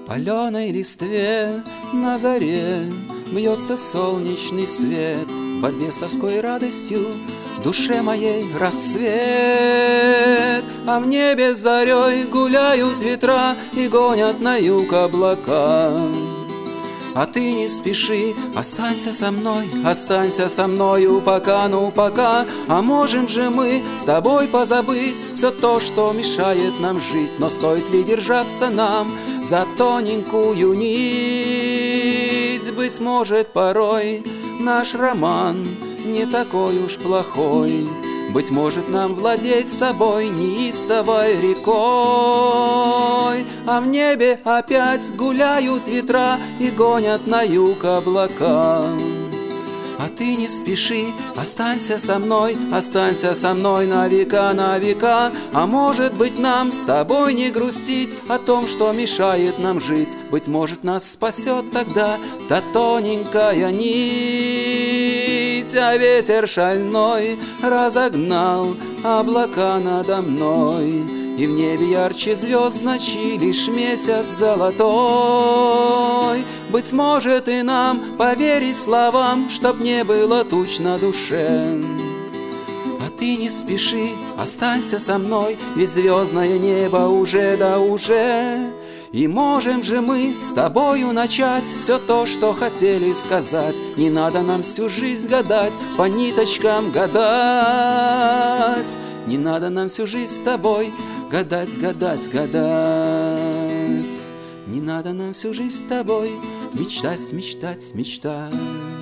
паленой листве на заре бьется солнечный свет, в борьбе с тоской и радостью в душе моей рассвет. А в небе зарей гуляют ветра и гонят на юг облака. А ты не спеши, останься со мною пока, ну пока. А можем же мы с тобой позабыть все то, что мешает нам жить. Но стоит ли держаться нам за тоненькую нить? Быть может, порой наш роман не такой уж плохой. Быть может, нам владеть собой неистовой рекой. А в небе опять гуляют ветра и гонят на юг облака. А ты не спеши, останься со мной на века, на века. А может быть, нам с тобой не грустить о том, что мешает нам жить. Быть может, нас спасет тогда та тоненькая нить. А ветер шальной разогнал облака надо мной, и в небе ярче звезд ночи лишь месяц золотой. Быть может, и нам поверить словам, чтоб не было туч на душе. А ты не спеши, останься со мной, ведь звездное небо уже да уже. И можем же мы с тобою начать все то, что хотели сказать. Не надо нам всю жизнь гадать, по ниточкам гадать. Не надо нам всю жизнь с тобой гадать, гадать, гадать. Не надо нам всю жизнь с тобой мечтать, мечтать, мечтать.